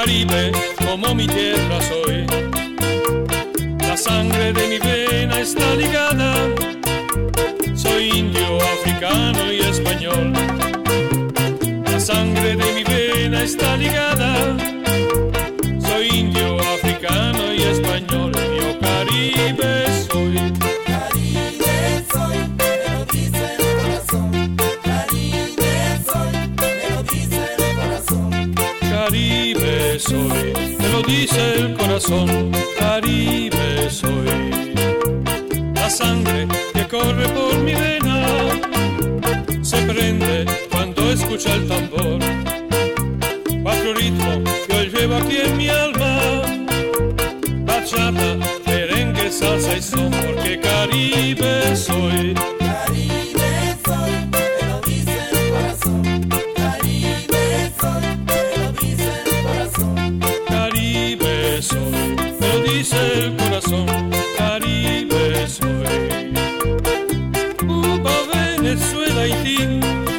Caribe, como mi tierra soy. La sangre de mi vena está ligada. Soy indio, africano y español. La sangre de mi vena está ligada. Soy indio, africano y español. Yo Caribe soy. Caribe soy, me lo dice el corazón. Caribe soy, me lo dice el corazón. Caribe soy, me lo dice el corazón. Caribe soy. La sangre que corre por mi vena se prende cuando escucha el tambor. Cuatro ritmos que hoy llevo aquí en mi alma: bachata, merengue, salsa y son, porque Caribe soy. Caribe soy, me lo dice el corazón. Caribe soy, me lo dice el corazón. Caribe soy, me lo dice el corazón. Caribe soy. Cuba, Venezuela, Haití,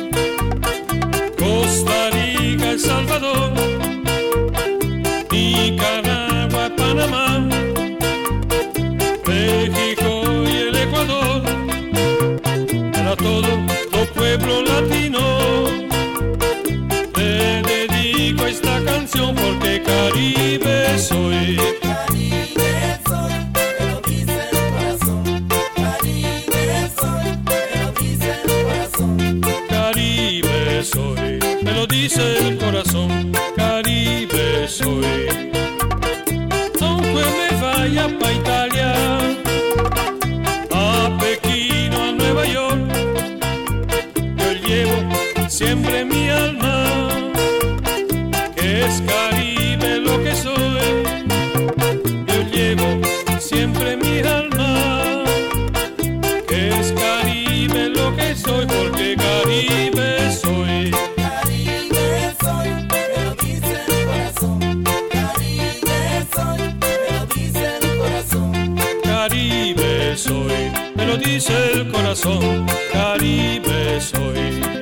Costa Rica, El Salvador, Nicaragua, Panamá, México y el Ecuador. Para todos los pueblos latinos le dedico esta canción, porque Caribe soy. Caribe soy, me lo dice el corazón. Caribe soy, me lo dice el corazón. Caribe soy, me lo dice el corazón. Caribe soy. Aunque me vaya pa' Italia, a Pekín o a Nueva York, yo llevo siempre en mi alma que es Caribe lo que soy. Yo llevo siempre en mi alma que es Caribe lo que soy, porque Caribe soy. Caribe soy, me lo dice el corazón. Caribe soy, me lo dice el corazón. Caribe soy, me lo dice el corazón. Caribe soy.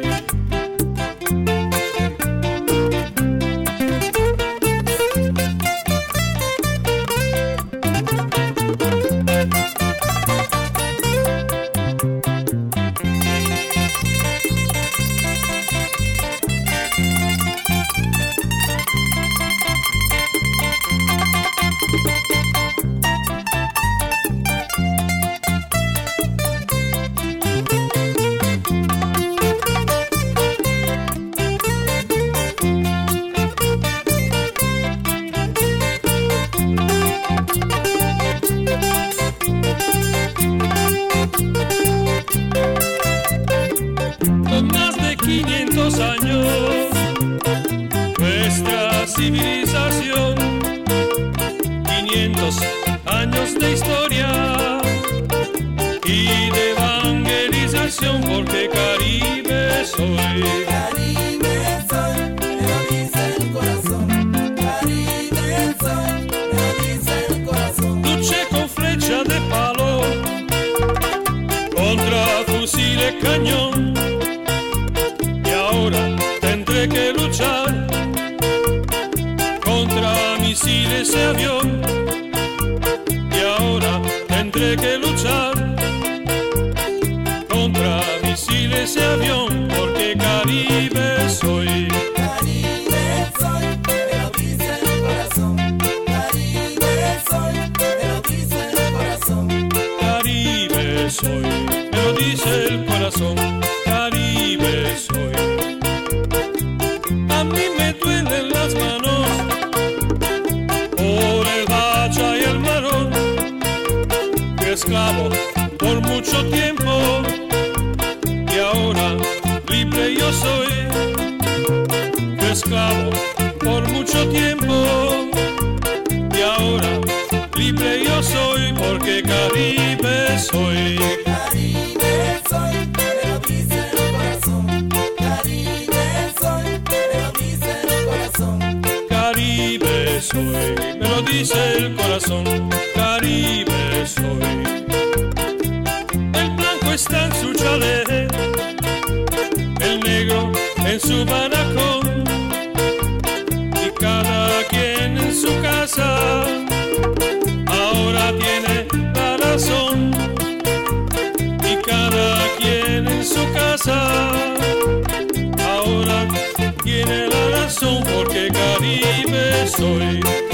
Con más de 500 años, nuestra civilización, 500 años de historia y de evangelización, porque Caribe soy. Caribe soy, me lo dice el corazón. Caribe soy, me lo dice el corazón. Luché con flecha de palo contra fusiles cañón, y ahora tendré que luchar contra misiles de avión. Y ahora tendré que luchar contra misiles de avión, porque Caribe soy. Caribe soy, me lo dice el corazón. Caribe soy, me lo dice el corazón. Caribe soy, me lo dice el corazón. Caribe soy. A mí me duelen las manos por el hacha y el marón. Fui esclavo por mucho tiempo y ahora libre yo soy. Fui esclavo por mucho tiempo y ahora libre yo soy, porque Caribe soy. Caribe soy, me lo dice el corazón. Caribe soy, me lo dice el corazón. Caribe soy, me lo dice el corazón. Caribe soy. El blanco está en su chalet, el negro en su baracón, y cada quien en su casa, ahora tiene la razón. Y cada quien en su casa, ahora tiene la razón, porque Caribe soy.